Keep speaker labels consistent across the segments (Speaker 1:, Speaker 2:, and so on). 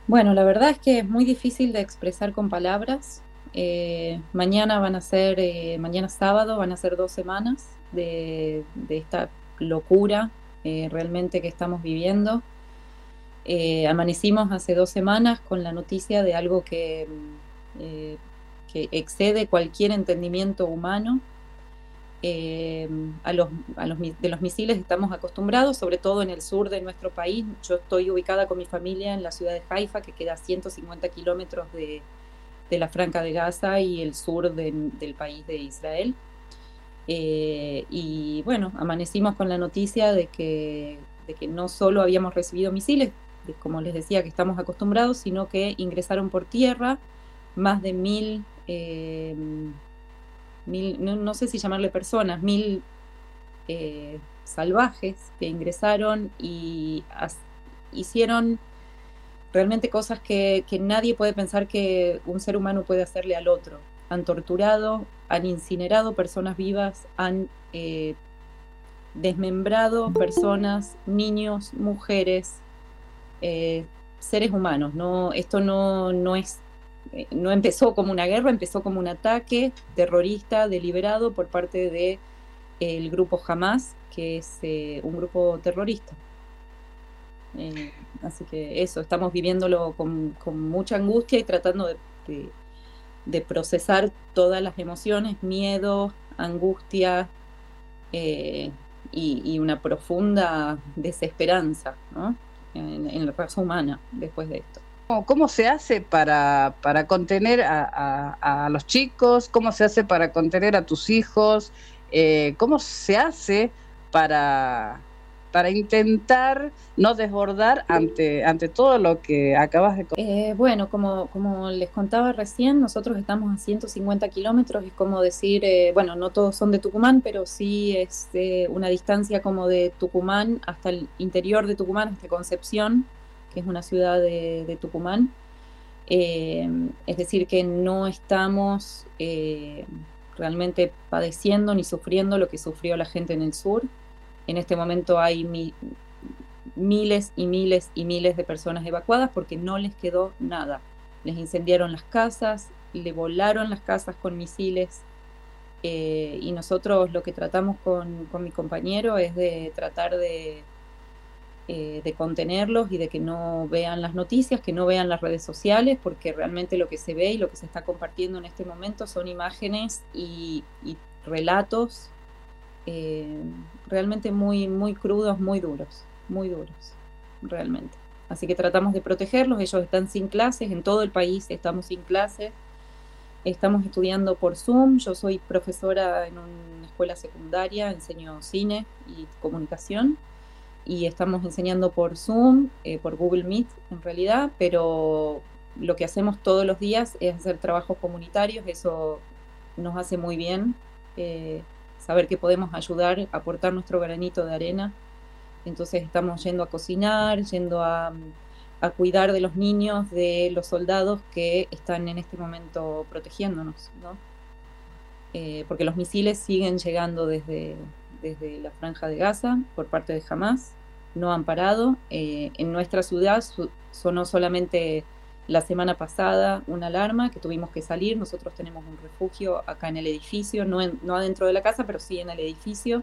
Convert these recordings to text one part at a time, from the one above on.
Speaker 1: Bueno, la verdad es que es muy difícil de expresar con palabras. Mañana sábado van a ser 2 semanas de esta locura realmente que estamos viviendo. Amanecimos hace 2 semanas con la noticia de algo eh, que excede cualquier entendimiento humano. Eh, de los misiles estamos acostumbrados, sobre todo en el sur de nuestro país. Yo estoy ubicada con mi familia en la ciudad de Haifa, que queda a 150 kilómetros de la Franja de Gaza y el sur del país de Israel. Y bueno, amanecimos con la noticia de que no solo habíamos recibido misiles, como les decía, que estamos acostumbrados, sino que ingresaron por tierra más de mil, no sé si llamarle personas, salvajes que ingresaron y hicieron realmente cosas que nadie puede pensar que un ser humano puede hacerle al otro. Han torturado, han incinerado personas vivas, han desmembrado personas, niños, mujeres, eh, seres humanos. No, esto no empezó como una guerra, empezó como un ataque terrorista deliberado por parte de el grupo Hamas, que es un grupo terrorista. Eh, Así que eso, estamos viviéndolo con mucha angustia y tratando de- de procesar todas las emociones, miedo, angustia eh, y una profunda desesperanza, ¿no? En la raza humana después de esto.
Speaker 2: ¿Cómo se hace para contener a los chicos? ¿Cómo se hace para contener a tus hijos? ¿Cómo se hace para, para intentar no desbordar ante todo lo que acabas de...
Speaker 1: Bueno, como les contaba recién, nosotros estamos a 150 kilómetros, es como decir, bueno, no todos son de Tucumán, pero sí es una distancia como de Tucumán hasta el interior de Tucumán, hasta Concepción, que es una ciudad de Tucumán. Eh, es decir, que no estamos realmente padeciendo ni sufriendo lo que sufrió la gente en el sur. En este momento hay miles y miles y miles de personas evacuadas porque no les quedó nada. Les incendiaron las casas, le volaron las casas con misiles. Y nosotros lo que tratamos con mi compañero es de tratar de contenerlos y de que no vean las noticias, que no vean las redes sociales, porque realmente lo que se ve y lo que se está compartiendo en este momento son imágenes y relatos eh, realmente muy, muy crudos, muy duros, realmente. Así que tratamos de protegerlos, ellos están sin clases, en todo el país estamos sin clases, estamos estudiando por Zoom, yo soy profesora en una escuela secundaria, enseño cine y comunicación y estamos enseñando por Zoom, por Google Meet en realidad, pero lo que hacemos todos los días es hacer trabajos comunitarios, eso nos hace muy bien, saber que podemos ayudar, aportar nuestro granito de arena. Entonces estamos yendo a cocinar, yendo a cuidar de los niños, de los soldados que están en este momento protegiéndonos, ¿no? Porque los misiles siguen llegando desde la Franja de Gaza por parte de Hamas, no han parado. En nuestra ciudad sonó solamente la semana pasada una alarma que tuvimos que salir. Nosotros tenemos un refugio acá en el edificio, no adentro de la casa, pero sí en el edificio.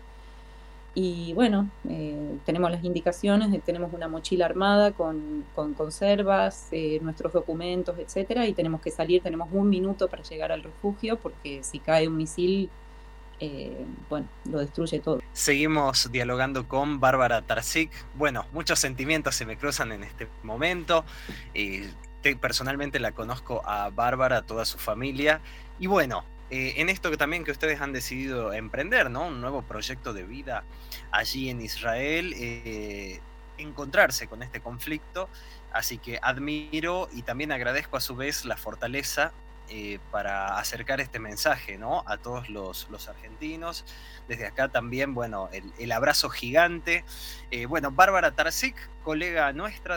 Speaker 1: Y bueno, tenemos las indicaciones, tenemos una mochila armada con conservas, nuestros documentos, etcétera, y tenemos que salir, tenemos 1 minuto para llegar al refugio, porque si cae un misil, bueno, lo destruye todo.
Speaker 3: Seguimos dialogando con Bárbara Tarzik. Bueno, muchos sentimientos se me cruzan en este momento. Personalmente la conozco a Bárbara, a toda su familia. Y bueno, en esto que también que ustedes han decidido emprender, ¿no? Un nuevo proyecto de vida allí en Israel, encontrarse con este conflicto. Así que admiro y también agradezco a su vez la fortaleza para acercar este mensaje, ¿no? A todos los argentinos. Desde acá también, bueno, el abrazo gigante. Bueno, Bárbara Tarzik, colega nuestra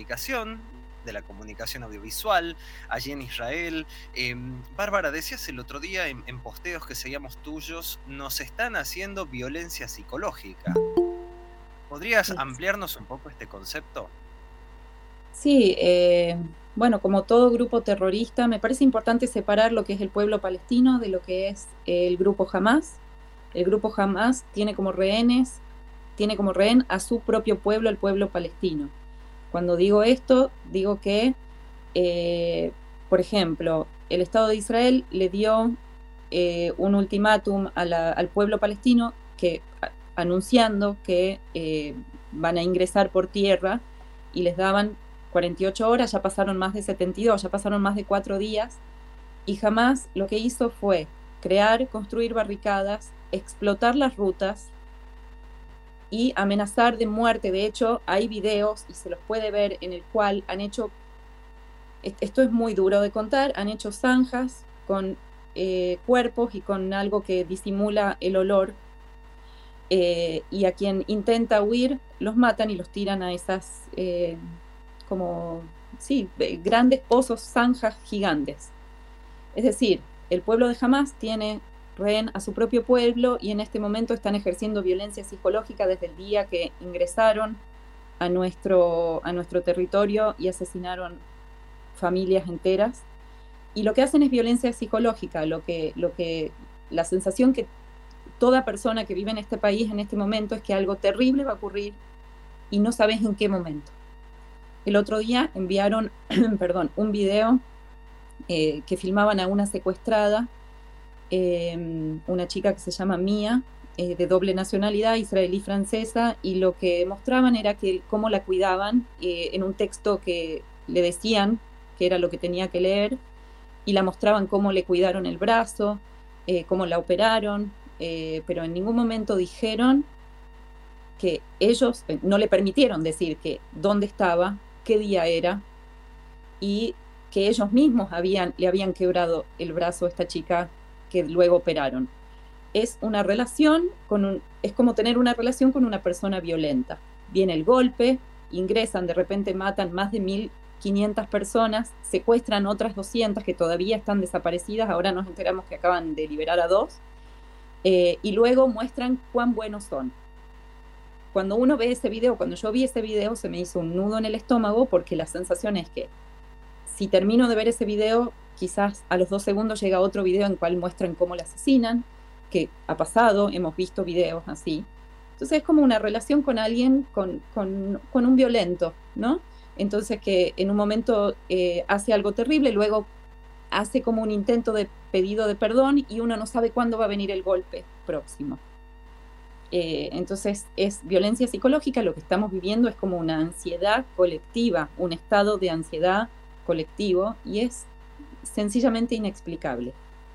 Speaker 3: de la comunicación audiovisual, allí en Israel. Bárbara, decías el otro día en posteos que seguíamos tuyos, nos están haciendo violencia psicológica. ¿Podrías
Speaker 1: Sí.
Speaker 3: ampliarnos un poco este concepto?
Speaker 1: Sí, bueno, como todo grupo terrorista, me parece importante separar lo que es el pueblo palestino de lo que es el grupo Hamás. El grupo Hamás tiene como rehén a su propio pueblo, el pueblo palestino. Cuando digo esto, digo que, eh, por ejemplo, el Estado de Israel le dio un ultimátum al pueblo palestino anunciando que van a ingresar por tierra y les daban 48 horas, ya pasaron más de 72, ya pasaron más de 4 días, y jamás lo que hizo fue construir barricadas, explotar las rutas y amenazar de muerte. De hecho, hay videos, y se los puede ver, en el cual han hecho, esto es muy duro de contar, han hecho zanjas con cuerpos y con algo que disimula el olor, y a quien intenta huir los matan y los tiran a esas como, sí, grandes pozos, zanjas gigantes. Es decir, el pueblo de Hamás tiene rehén a su propio pueblo y en este momento están ejerciendo violencia psicológica desde el día que ingresaron a nuestro territorio y asesinaron familias enteras. Y lo que hacen es violencia psicológica, la sensación que toda persona que vive en este país en este momento es que algo terrible va a ocurrir y no sabes en qué momento. El otro día enviaron perdón, un video que filmaban a una secuestrada, una chica que se llama Mía, de doble nacionalidad, israelí-francesa, y lo que mostraban era cómo la cuidaban, en un texto que le decían que era lo que tenía que leer, y la mostraban cómo le cuidaron el brazo, cómo la operaron, pero en ningún momento dijeron que ellos no le permitieron decir que dónde estaba, qué día era, y que ellos mismos le habían quebrado el brazo a esta chica que luego operaron. Es una relación es como tener una relación con una persona violenta. Viene el golpe, ingresan, de repente matan más de 1.500 personas, secuestran otras 200 que todavía están desaparecidas, ahora nos enteramos que acaban de liberar a 2, y luego muestran cuán buenos son. Cuando uno ve ese video, cuando yo vi ese video, se me hizo un nudo en el estómago, porque la sensación es que si termino de ver ese video, quizás a los 2 segundos llega otro video en el cual muestran cómo la asesinan, que ha pasado, hemos visto videos así. Entonces es como una relación con alguien, con un violento, ¿no? Entonces que en un momento hace algo terrible, luego hace como un intento de pedido de perdón y uno no sabe cuándo va a venir el golpe próximo. Entonces es violencia psicológica, lo que estamos viviendo es como una ansiedad colectiva, un estado de ansiedad colectivo, y es sencillamente inexplicable.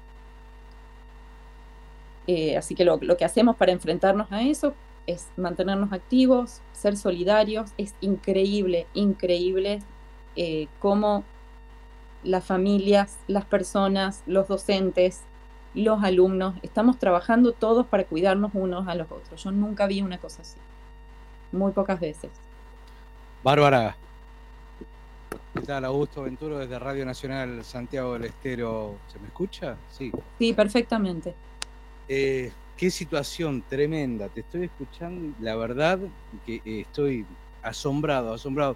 Speaker 1: Así que lo que hacemos para enfrentarnos a eso es mantenernos activos, ser solidarios. Es increíble, increíble cómo las familias, las personas, los docentes, los alumnos, estamos trabajando todos para cuidarnos unos a los otros. Yo nunca vi una cosa así, muy pocas veces.
Speaker 4: Bárbara, ¿qué tal? Augusto Venturo desde Radio Nacional Santiago del Estero. ¿Se me escucha? Sí.
Speaker 1: Sí, perfectamente.
Speaker 4: Qué situación tremenda. Te estoy escuchando, la verdad que estoy asombrado.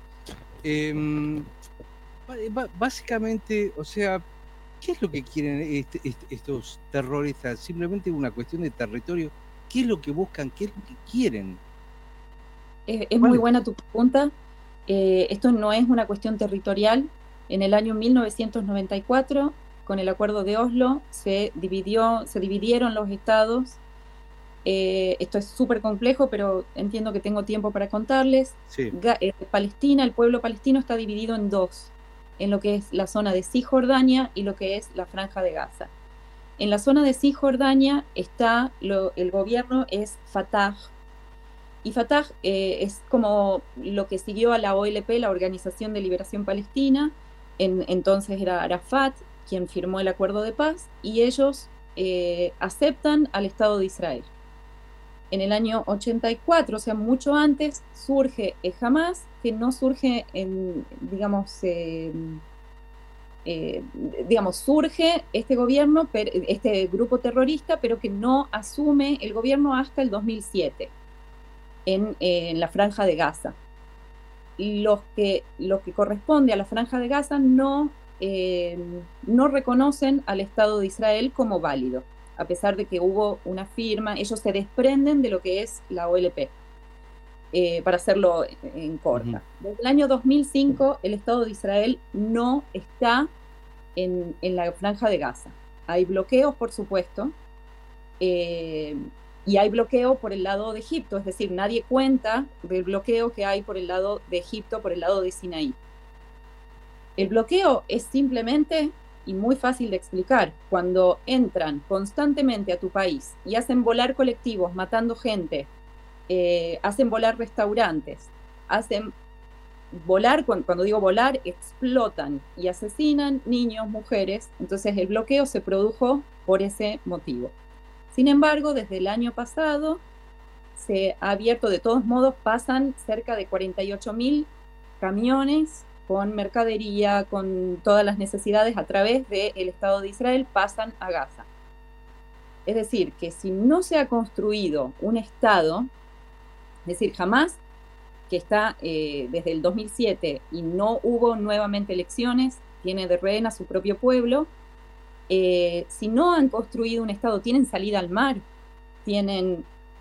Speaker 4: Básicamente, o sea, ¿qué es lo que quieren estos terroristas? Simplemente una cuestión de territorio. ¿Qué es lo que buscan? ¿Qué es lo que quieren?
Speaker 1: Es muy buena tu pregunta. Esto no es una cuestión territorial. En el año 1994, con el Acuerdo de Oslo, se dividieron los estados. Esto es súper complejo, pero entiendo que tengo tiempo para contarles.
Speaker 4: Sí.
Speaker 1: Palestina, el pueblo palestino está dividido en dos, en lo que es la zona de Cisjordania y lo que es la Franja de Gaza. En la zona de Cisjordania está el gobierno es Fatah, y Fatah es como lo que siguió a la OLP, la Organización de Liberación Palestina. Entonces era Arafat quien firmó el acuerdo de paz, y ellos aceptan al Estado de Israel. En el año 84, o sea, mucho antes, surge Hamás, que no surge surge este gobierno, este grupo terrorista, pero que no asume el gobierno hasta el 2007 en la Franja de Gaza. lo que corresponde a la Franja de Gaza no reconocen al Estado de Israel como válido, a pesar de que hubo una firma. Ellos se desprenden de lo que es la OLP, para hacerlo en corta. Desde el año 2005 el Estado de Israel no está en la Franja de Gaza. Hay bloqueos, por supuesto, y hay bloqueo por el lado de Egipto, es decir, nadie cuenta del bloqueo que hay por el lado de Egipto, por el lado de Sinaí. El bloqueo es simplemente, y muy fácil de explicar, cuando entran constantemente a tu país y hacen volar colectivos matando gente, hacen volar restaurantes, hacen volar, cuando digo volar, explotan y asesinan niños, mujeres. Entonces el bloqueo se produjo por ese motivo. Sin embargo, desde el año pasado se ha abierto, de todos modos, pasan cerca de 48.000 camiones con mercadería, con todas las necesidades a través del Estado de Israel, pasan a Gaza. Es decir, que si no se ha construido un Estado, es decir, jamás, que está desde el 2007 y no hubo nuevamente elecciones, tiene de rehén a su propio pueblo. Si no han construido un Estado, tienen salida al mar, tienen,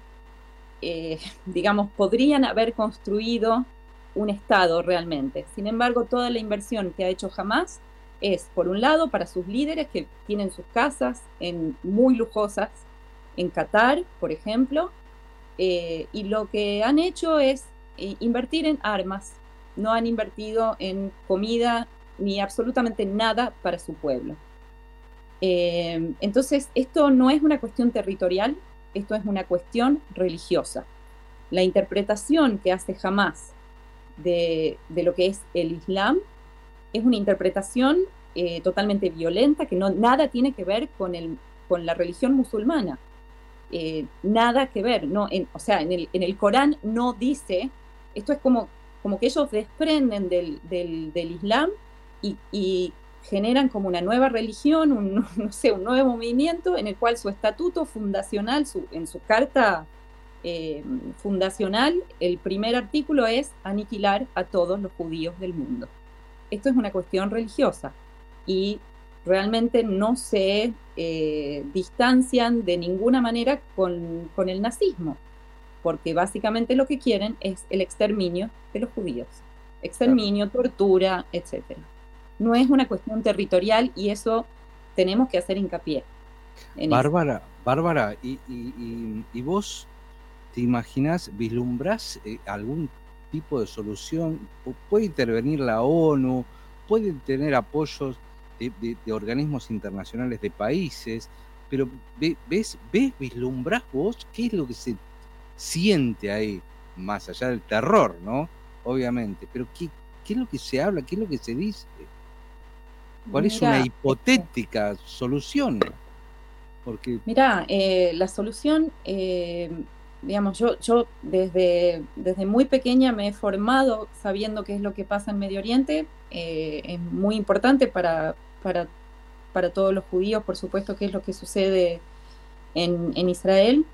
Speaker 1: digamos, podrían haber construido un Estado realmente. Sin embargo, toda la inversión que ha hecho Hamás es, por un lado, para sus líderes que tienen sus casas muy lujosas en Qatar, por ejemplo, y lo que han hecho es invertir en armas. No han invertido en comida ni absolutamente nada para su pueblo. Entonces, esto no es una cuestión territorial, esto es una cuestión religiosa. La interpretación que hace Hamás de lo que es el Islam es una interpretación totalmente violenta, que nada tiene que ver con la religión musulmana. Nada que ver, no, o sea, en el Corán no dice, esto es como que ellos desprenden del Islam y generan como una nueva religión, un nuevo movimiento en el cual su estatuto fundacional, en su carta fundacional, el primer artículo es aniquilar a todos los judíos del mundo. Esto es una cuestión religiosa y realmente no se distancian de ninguna manera con el nazismo, porque básicamente lo que quieren es el exterminio de los judíos. Exterminio, tortura, etc. No es una cuestión territorial y eso tenemos que hacer hincapié.
Speaker 4: Bárbara, ¿y vos te imaginás, vislumbrás algún tipo de solución? ¿Puede intervenir la ONU? ¿Pueden tener apoyos de organismos internacionales, de países? Pero vislumbrás vos qué es lo que se siente ahí, más allá del terror, ¿no? Obviamente, pero ¿qué es lo que se habla? ¿Qué es lo que se dice? ¿Cuál es una hipotética solución? Porque
Speaker 1: la solución, digamos, yo desde muy pequeña me he formado sabiendo qué es lo que pasa en Medio Oriente. Es muy importante para todos los judíos, por supuesto, qué es lo que sucede en Israel.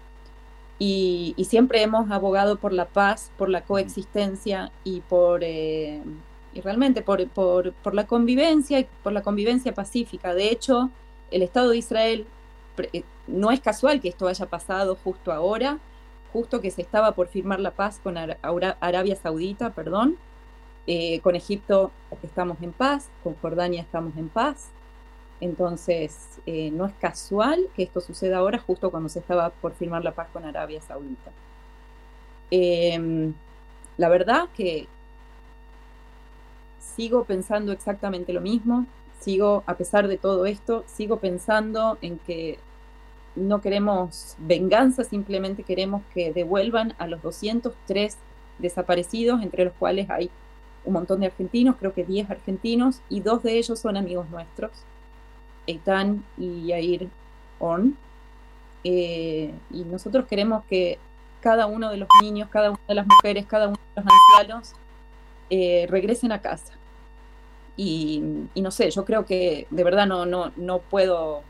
Speaker 1: Y siempre hemos abogado por la paz, por la coexistencia y realmente por la convivencia y por la convivencia pacífica. De hecho, el Estado de Israel, no es casual que esto haya pasado justo ahora, justo que se estaba por firmar la paz con Arabia Saudita, con Egipto estamos en paz, con Jordania estamos en paz. Entonces, no es casual que esto suceda ahora, justo cuando se estaba por firmar la paz con Arabia Saudita. La verdad que sigo pensando exactamente lo mismo, a pesar de todo esto, sigo pensando en que no queremos venganza, simplemente queremos que devuelvan a los 203 desaparecidos, entre los cuales hay un montón de argentinos, creo que 10 argentinos, y 2 de ellos son amigos nuestros, Eitan y Yair Horn. Y nosotros queremos que cada uno de los niños, cada una de las mujeres, cada uno de los ancianos regresen a casa. Y no sé, yo creo que de verdad no puedo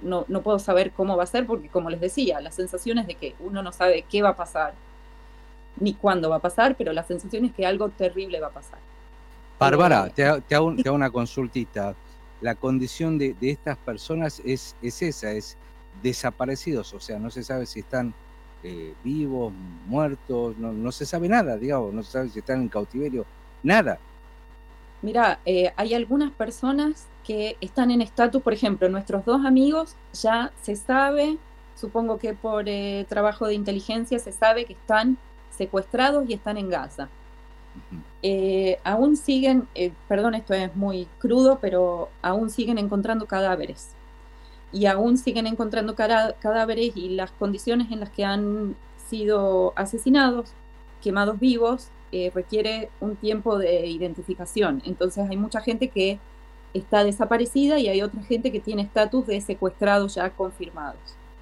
Speaker 1: saber cómo va a ser, porque como les decía, la sensación es de que uno no sabe qué va a pasar. ni cuándo va a pasar, pero la sensación es que algo terrible va a pasar.
Speaker 4: Bárbara, te hago una consultita. La condición de estas personas es esa, es desaparecidos, o sea, no se sabe si están vivos, muertos, no se sabe nada, digamos, no se sabe si están en cautiverio, nada.
Speaker 1: Mira, hay algunas personas que están en estatus, por ejemplo, nuestros dos amigos ya se sabe, supongo que por trabajo de inteligencia se sabe que están secuestrados y están en Gaza. Aún siguen, perdón, esto es muy crudo, pero aún siguen encontrando cadáveres. Y aún siguen encontrando cadáveres, y las condiciones en las que han sido asesinados, quemados vivos, requiere un tiempo de identificación. Entonces hay mucha gente que está desaparecida y hay otra gente que tiene estatus de secuestrados ya confirmados.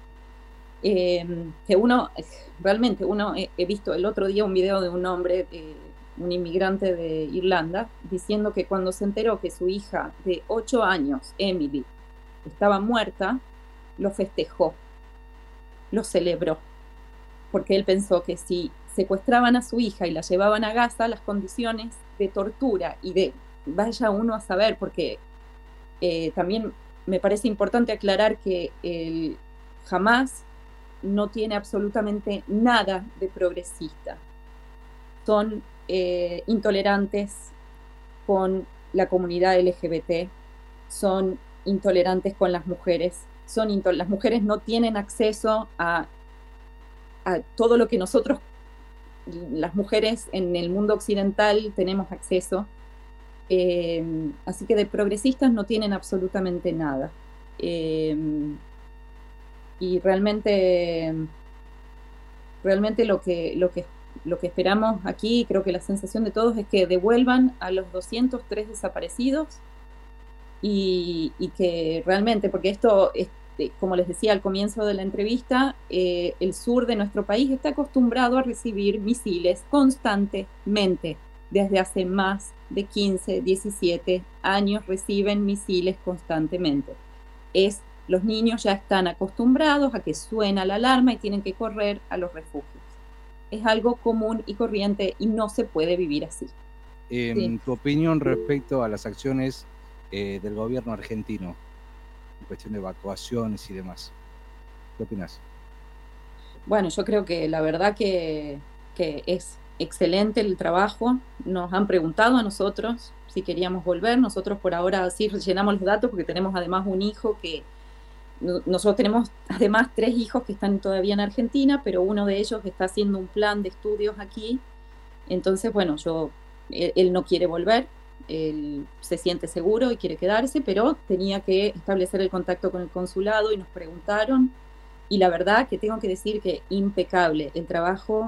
Speaker 1: Que realmente he visto el otro día un video de un hombre, un inmigrante de Irlanda, diciendo que cuando se enteró que su hija de 8 años, Emily, estaba muerta, lo festejó, lo celebró, porque él pensó que si secuestraban a su hija y la llevaban a Gaza, las condiciones de tortura y de, vaya uno a saber, porque también me parece importante aclarar que el Hamas no tiene absolutamente nada de progresista. Son intolerantes con la comunidad LGBT, son intolerantes con las mujeres, las mujeres no tienen acceso a todo lo que nosotros, las mujeres en el mundo occidental, tenemos acceso. Así que de progresistas no tienen absolutamente nada. Y realmente lo que esperamos aquí, creo que la sensación de todos es que devuelvan a los 203 desaparecidos y que realmente, porque esto, como les decía al comienzo de la entrevista, el sur de nuestro país está acostumbrado a recibir misiles constantemente. Desde hace más de 15, 17 años reciben misiles constantemente. Los niños ya están acostumbrados a que suena la alarma y tienen que correr a los refugios. Es algo común y corriente y no se puede vivir así.
Speaker 4: Sí. Tu opinión respecto a las acciones del gobierno argentino en cuestión de evacuaciones y demás. ¿Qué opinas?
Speaker 1: Bueno, yo creo que la verdad que es excelente el trabajo. Nos han preguntado a nosotros si queríamos volver. Nosotros por ahora sí rellenamos los datos porque tenemos además un hijo que... Nosotros tenemos además 3 hijos que están todavía en Argentina, pero uno de ellos está haciendo un plan de estudios aquí. Entonces, bueno, él no quiere volver, él se siente seguro y quiere quedarse, pero tenía que establecer el contacto con el consulado y nos preguntaron. Y la verdad que tengo que decir que impecable el trabajo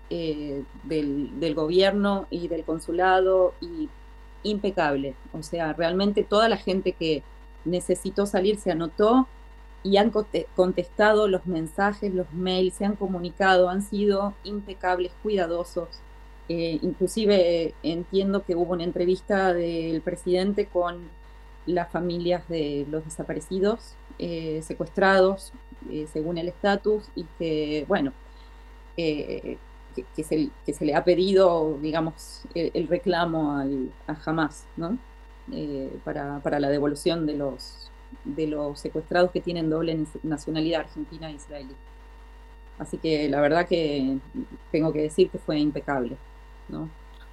Speaker 1: del gobierno y del consulado, y impecable. O sea, realmente toda la gente que necesitó salir se anotó y han contestado los mensajes, los mails, se han comunicado, han sido impecables, cuidadosos. Inclusive entiendo que hubo una entrevista del presidente con las familias de los desaparecidos, secuestrados, según el estatus, y que, bueno, que se le ha pedido, digamos, el reclamo a Hamas, ¿no? Para la devolución de los secuestrados que tienen doble nacionalidad, argentina e israelí. Así que la verdad que tengo que decir que fue impecable, ¿no?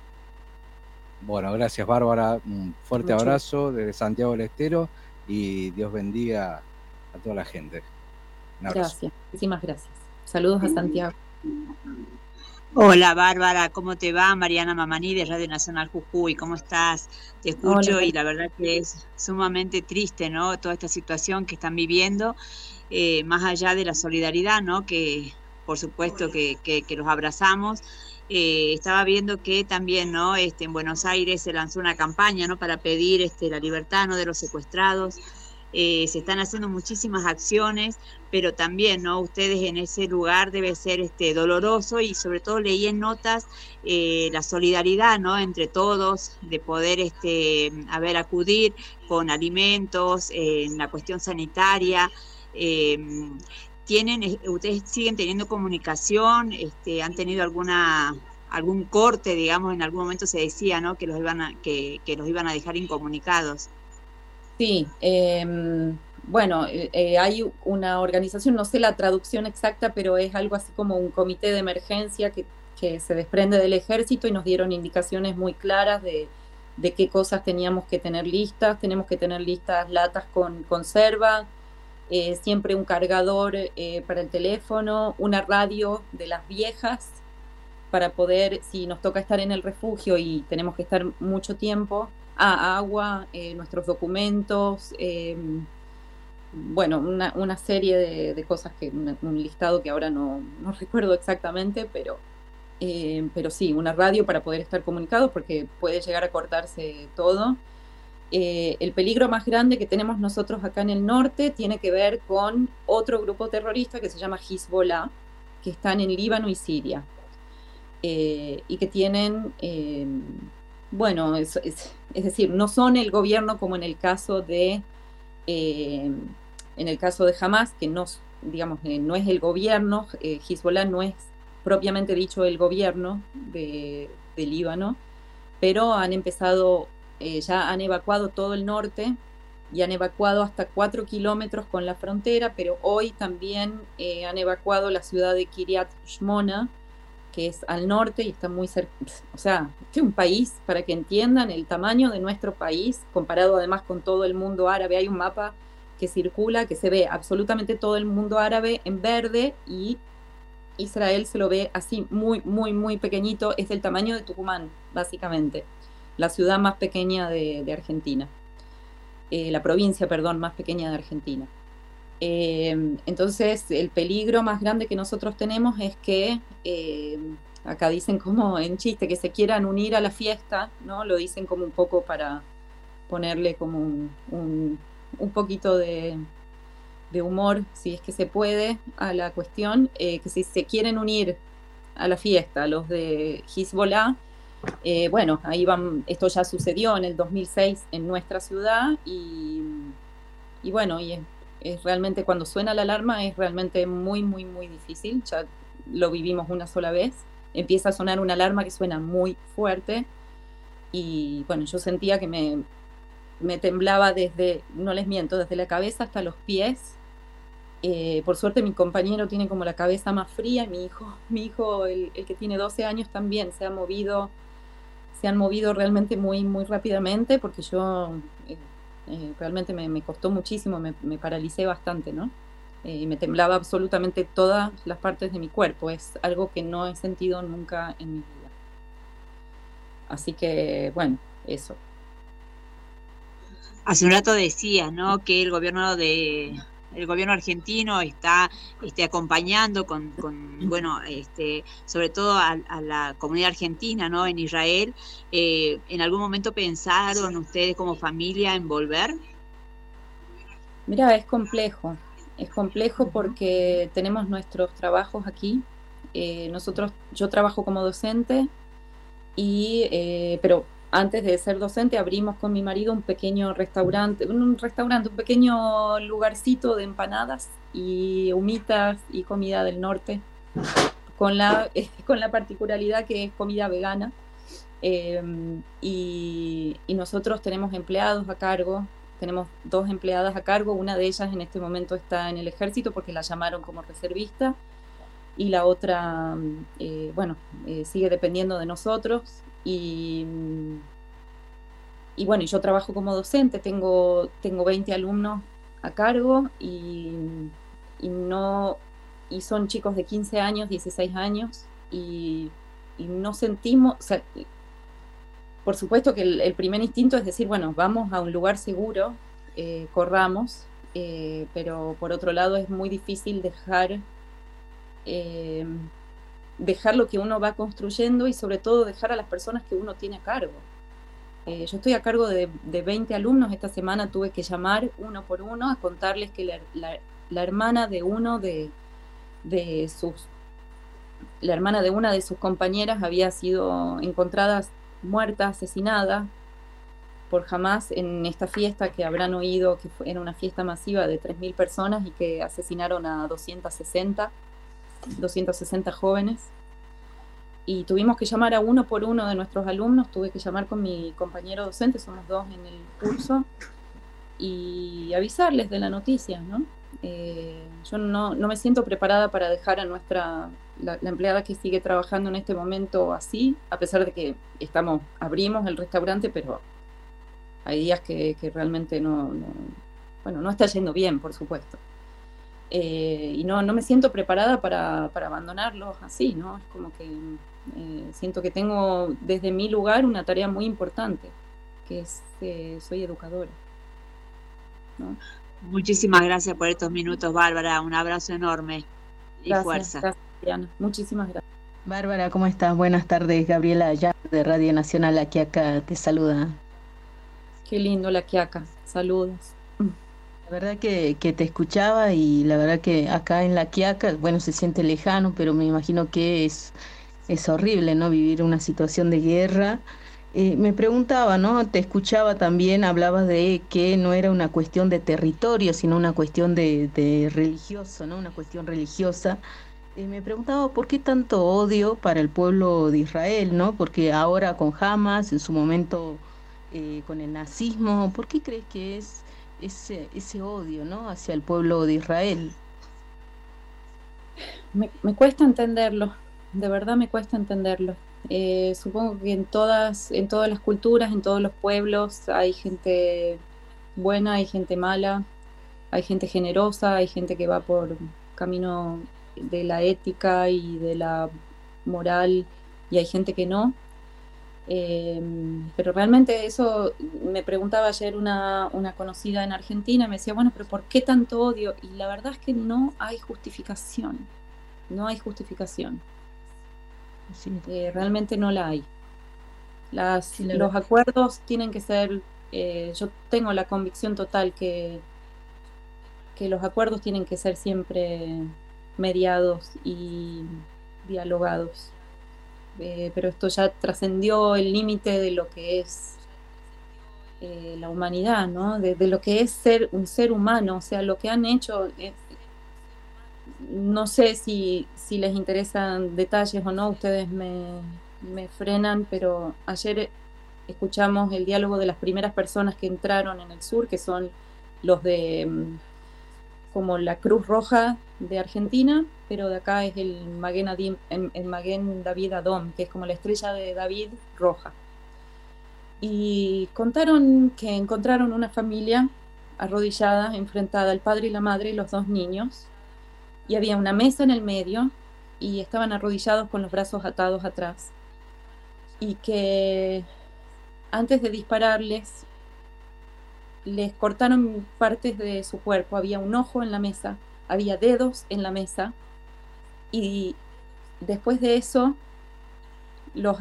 Speaker 4: Bueno, gracias Bárbara, un fuerte abrazo desde Santiago del Estero y Dios bendiga a toda la gente. Un abrazo.
Speaker 1: Gracias, muchísimas gracias. Saludos a Santiago.
Speaker 5: Hola Bárbara, ¿cómo te va? Mariana Mamani de Radio Nacional Jujuy, ¿cómo estás? Te escucho. Hola. Y la verdad que es sumamente triste, ¿no? Toda esta situación que están viviendo, más allá de la solidaridad, ¿no? Que por supuesto que los abrazamos. Estaba viendo que también, ¿no? En Buenos Aires se lanzó una campaña, ¿no? Para pedir la libertad, ¿no? De los secuestrados. Se están haciendo muchísimas acciones, pero también, ¿no? Ustedes en ese lugar debe ser doloroso, y sobre todo leí en notas la solidaridad, ¿no? Entre todos, de poder acudir con alimentos en la cuestión sanitaria. ¿ustedes siguen teniendo comunicación? ¿Han tenido algún corte, digamos? En algún momento se decía, ¿no?, que los iban a dejar incomunicados.
Speaker 1: Sí, bueno, hay una organización, no sé la traducción exacta, pero es algo así como un comité de emergencia que se desprende del ejército y nos dieron indicaciones muy claras de qué cosas teníamos que tener listas. Tenemos que tener listas latas con conserva, siempre un cargador para el teléfono, una radio de las viejas para poder, si nos toca estar en el refugio y tenemos que estar mucho tiempo, agua, nuestros documentos, bueno, una serie de cosas, un listado que ahora no recuerdo exactamente, pero sí, una radio para poder estar comunicados porque puede llegar a cortarse todo. El peligro más grande que tenemos nosotros acá en el norte tiene que ver con otro grupo terrorista que se llama Hezbollah, que están en Líbano y Siria, y que tienen... bueno, es decir, no son el gobierno como en el caso de Hamas, que no, digamos, no es el gobierno. Hezbollah no es propiamente dicho el gobierno de Líbano, pero han empezado, ya han evacuado todo el norte y han evacuado hasta 4 kilómetros con la frontera, pero hoy también han evacuado la ciudad de Kiryat Shmona, que es al norte y está muy cerca. O sea, este es un país, para que entiendan el tamaño de nuestro país, comparado además con todo el mundo árabe. Hay un mapa que circula, que se ve absolutamente todo el mundo árabe en verde, y Israel se lo ve así muy, muy, muy pequeñito. Es del tamaño de Tucumán, básicamente, la ciudad más pequeña de Argentina, la provincia, perdón, más pequeña de Argentina. Entonces el peligro más grande que nosotros tenemos es que acá dicen como en chiste que se quieran unir a la fiesta, ¿no? Lo dicen como un poco para ponerle como un poquito de humor, si es que se puede, a la cuestión, que si se quieren unir a la fiesta los de Hezbollah, bueno, ahí van. Esto ya sucedió en el 2006 en nuestra ciudad y bueno, y es realmente, cuando suena la alarma es realmente muy, muy, muy difícil. Ya lo vivimos una sola vez. Empieza a sonar una alarma que suena muy fuerte y bueno, yo sentía que me temblaba desde, no les miento, desde la cabeza hasta los pies. Por suerte mi compañero tiene como la cabeza más fría y mi hijo el que tiene 12 años también se han movido realmente muy, muy rápidamente, porque yo... realmente me costó muchísimo, me paralicé bastante, ¿no? Me temblaba absolutamente todas las partes de mi cuerpo. Es algo que no he sentido nunca en mi vida. Así que, bueno, eso.
Speaker 5: Hace un rato decías, ¿no?, que el gobierno argentino está acompañando con bueno, sobre todo a la comunidad argentina, ¿no?, en Israel. ¿En algún momento pensaron ustedes como familia en volver?
Speaker 1: Mira, es complejo porque tenemos nuestros trabajos aquí. Yo trabajo como docente pero antes de ser docente abrimos con mi marido un pequeño restaurante, un pequeño lugarcito de empanadas y humitas y comida del norte, con la particularidad que es comida vegana. Y nosotros tenemos empleados a cargo, tenemos 2 empleadas a cargo. Una de ellas en este momento está en el ejército porque la llamaron como reservista, y la otra, sigue dependiendo de nosotros. Y bueno, yo trabajo como docente, tengo 20 alumnos a cargo y son chicos de 15 años, 16 años, y no sentimos, o sea, por supuesto que el primer instinto es decir, bueno, vamos a un lugar seguro, corramos, pero por otro lado es muy difícil dejar lo que uno va construyendo y sobre todo dejar a las personas que uno tiene a cargo. Yo estoy a cargo de 20 alumnos. Esta semana tuve que llamar uno por uno a contarles que la hermana de una de sus compañeras había sido encontrada muerta, asesinada, por Hamás en esta fiesta que habrán oído que era una fiesta masiva de 3.000 personas y que asesinaron a 260 jóvenes. Y tuvimos que llamar a uno por uno de nuestros alumnos, tuve que llamar con mi compañero docente, somos 2 en el curso, y avisarles de la noticia, ¿no? Yo no me siento preparada para dejar a la empleada que sigue trabajando en este momento así, a pesar de que abrimos el restaurante, pero hay días que realmente no está yendo bien, por supuesto. Y no me siento preparada para abandonarlos así, ¿no? Es como que siento que tengo desde mi lugar una tarea muy importante, que es soy educadora, ¿no?
Speaker 5: Muchísimas gracias por estos minutos, Bárbara. Un abrazo enorme y fuerza.
Speaker 1: Gracias, Diana. Muchísimas gracias.
Speaker 2: Bárbara, ¿cómo estás? Buenas tardes. Gabriela ya de Radio Nacional La Quiaca te saluda.
Speaker 1: Qué lindo La Quiaca. Saludos.
Speaker 2: La verdad que te escuchaba y la verdad que acá en La Quiaca, bueno, se siente lejano, pero me imagino que es horrible, ¿no? Vivir una situación de guerra. Me preguntaba, ¿no? Te escuchaba también, hablabas de que no era una cuestión de territorio, sino una cuestión de religioso, ¿no? Una cuestión religiosa. Me preguntaba por qué tanto odio para el pueblo de Israel, ¿no? Porque ahora con Hamas, en su momento con el nazismo, ¿por qué crees que es ese odio, ¿no? Hacia el pueblo de Israel?
Speaker 1: Me cuesta entenderlo, de verdad me cuesta entenderlo. Supongo que en todas las culturas, en todos los pueblos hay gente buena, hay gente mala, hay gente generosa, hay gente que va por camino de la ética y de la moral, y hay gente que no. Pero realmente eso me preguntaba ayer una conocida en Argentina, me decía, bueno, pero ¿por qué tanto odio? Y la verdad es que no hay justificación,
Speaker 2: Sí.
Speaker 1: Realmente no la hay. Los acuerdos tienen que ser, yo tengo la convicción total que los acuerdos tienen que ser siempre mediados y dialogados. Pero esto ya trascendió el límite de lo que es la humanidad, ¿no? De lo que es ser un ser humano, o sea, lo que han hecho, no sé si les interesan detalles o no, ustedes me frenan, pero ayer escuchamos el diálogo de las primeras personas que entraron en el sur, que son los de como la Cruz Roja de Argentina, pero de acá es el Maguen David Adom, que es como la estrella de David roja. Y contaron que encontraron una familia arrodillada, enfrentada, el padre y la madre y los 2 niños, y había una mesa en el medio y estaban arrodillados con los brazos atados atrás, y que antes de dispararles les cortaron partes de su cuerpo. Había un ojo en la mesa, había dedos en la mesa, y después de eso los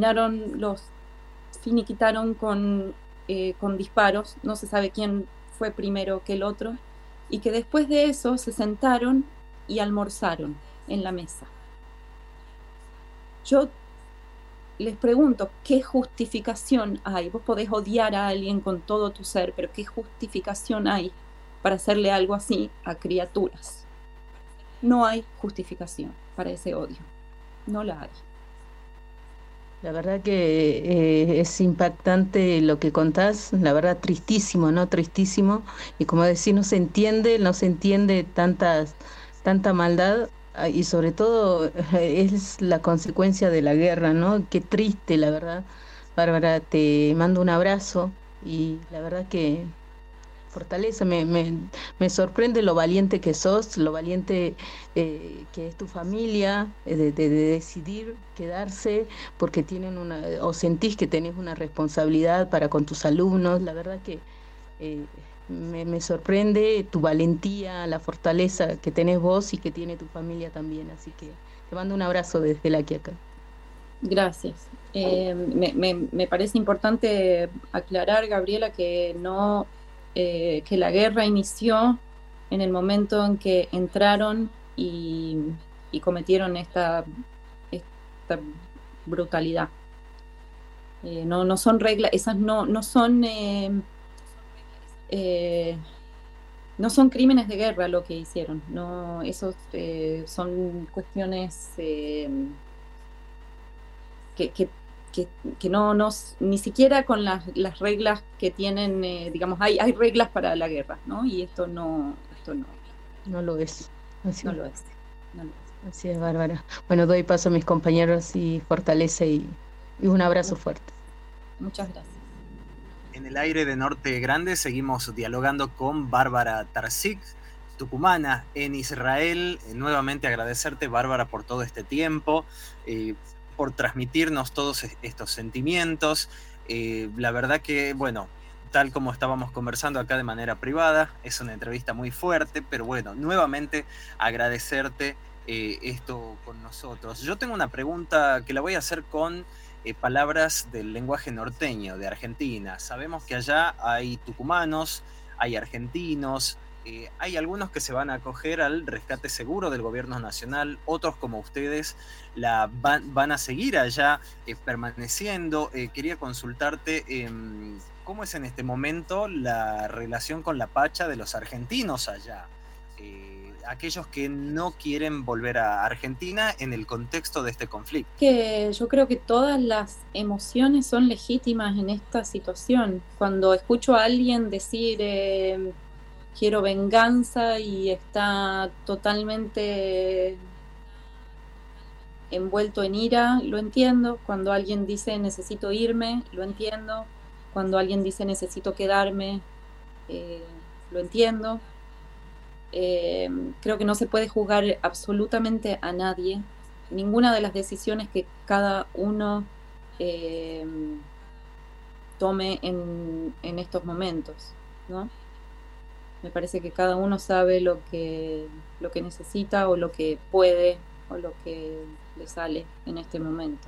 Speaker 1: finiquitaron con disparos. No se sabe quién fue primero que el otro, y que después de eso se sentaron y almorzaron en la mesa. Yo les pregunto, ¿qué justificación hay? Vos podés odiar a alguien con todo tu ser, pero ¿qué justificación hay para hacerle algo así a criaturas? No hay justificación para ese odio. No la hay.
Speaker 2: La verdad que es impactante lo que contás, la verdad tristísimo, ¿no? Tristísimo. Y como decís, no se entiende tanta maldad. Y sobre todo es la consecuencia de la guerra, ¿no? Qué triste, la verdad. Bárbara, te mando un abrazo y la verdad que fortaleza, me sorprende lo valiente que sos, lo valiente que es tu familia, de decidir quedarse porque tienen o sentís que tenés una responsabilidad para con tus alumnos. La verdad que me sorprende tu valentía, la fortaleza que tenés vos y que tiene tu familia también. Así que te mando un abrazo desde La Quiaca.
Speaker 1: Gracias. Me parece importante aclarar, Gabriela, que que la guerra inició en el momento en que entraron y cometieron esta brutalidad. No son reglas, esas no son no son crímenes de guerra lo que hicieron, no, esos son cuestiones que no, ni siquiera con las reglas que tienen, digamos, hay reglas para la guerra, ¿no? Y esto no
Speaker 6: lo es. Así,
Speaker 1: no lo es. No lo es.
Speaker 6: Así es, Bárbara. Bueno, doy paso a mis compañeros y fortaleza y un abrazo fuerte.
Speaker 1: Muchas gracias.
Speaker 3: En el aire de Norte Grande seguimos dialogando con Bárbara Tarzik, tucumana en Israel. Nuevamente agradecerte, Bárbara, por todo este tiempo, por transmitirnos todos estos sentimientos. La verdad que, bueno, tal como estábamos conversando acá de manera privada, es una entrevista muy fuerte, pero bueno, nuevamente agradecerte esto con nosotros. Yo tengo una pregunta que la voy a hacer con palabras del lenguaje norteño de Argentina. Sabemos que allá hay tucumanos, hay argentinos, hay algunos que se van a acoger al rescate seguro del gobierno nacional, otros como ustedes van a seguir allá permaneciendo. Quería consultarte cómo es en este momento la relación con la Pacha de los argentinos allá. Aquellos que no quieren volver a Argentina en el contexto de este conflicto.
Speaker 1: Yo creo que todas las emociones son legítimas en esta situación. Cuando escucho a alguien decir quiero venganza y está totalmente envuelto en ira, lo entiendo. Cuando alguien dice necesito irme, lo entiendo. Cuando alguien dice necesito quedarme, lo entiendo. Creo que no se puede juzgar absolutamente a nadie. Ninguna de las decisiones que cada uno tome en estos momentos, ¿no? Me parece que cada uno sabe lo que necesita o lo que puede o lo que le sale en este momento.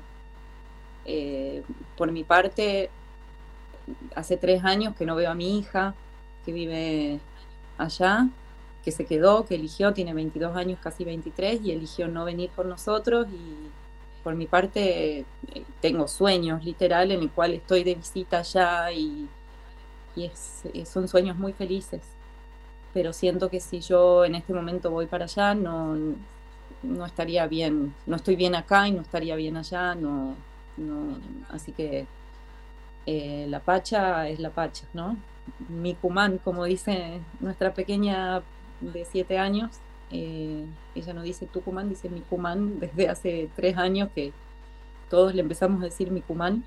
Speaker 1: Por mi parte, hace 3 años que no veo a mi hija, que vive allá, que se quedó, que eligió, tiene 22 años, casi 23, y eligió no venir por nosotros. Y por mi parte tengo sueños, literal, en el cual estoy de visita allá y son sueños muy felices. Pero siento que si yo en este momento voy para allá, no estaría bien, no estoy bien acá y no estaría bien allá, así que la Pacha es la Pacha, ¿no? Mi Cumán, como dice nuestra pequeña de 7 años, ella no dice Tucumán, dice mi Cumán, desde hace 3 años que todos le empezamos a decir mi Cumán.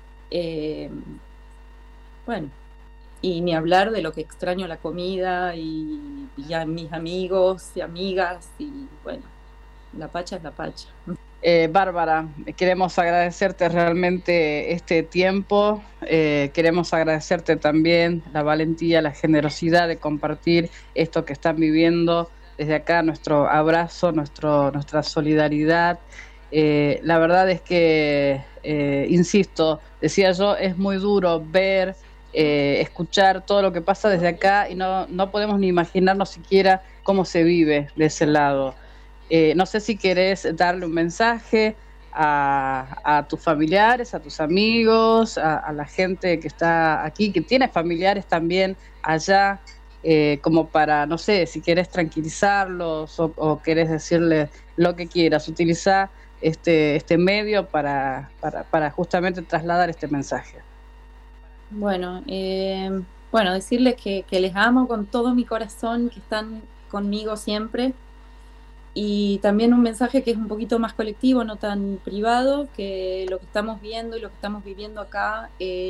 Speaker 1: Bueno, y ni hablar de lo que extraño la comida y a mis amigos y amigas, y bueno, la Pacha es la Pacha.
Speaker 2: Bárbara, queremos agradecerte realmente este tiempo, queremos agradecerte también la valentía, la generosidad de compartir esto que están viviendo. Desde acá nuestro abrazo, nuestra solidaridad. La verdad es que, insisto, decía yo, es muy duro ver, escuchar todo lo que pasa desde acá y no podemos ni imaginarnos siquiera cómo se vive de ese lado. No sé si querés darle un mensaje a tus familiares, a tus amigos, a la gente que está aquí, que tiene familiares también allá, como para, no sé, si querés tranquilizarlos o querés decirles lo que quieras. Utiliza este medio para justamente trasladar este mensaje.
Speaker 1: Bueno, decirles que les amo con todo mi corazón, que están conmigo siempre. Y también un mensaje que es un poquito más colectivo, no tan privado, que lo que estamos viendo y lo que estamos viviendo acá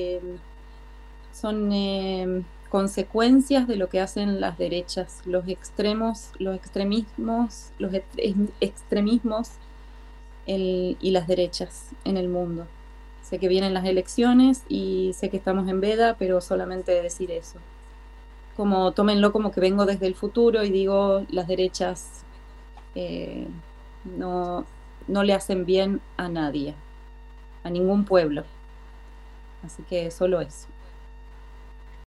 Speaker 1: son consecuencias de lo que hacen las derechas, los extremismos y las derechas en el mundo. Sé que vienen las elecciones y sé que estamos en veda, pero solamente decir eso. Tómenlo como que vengo desde el futuro y digo, las derechas no le hacen bien a nadie, a ningún pueblo. Así que solo eso.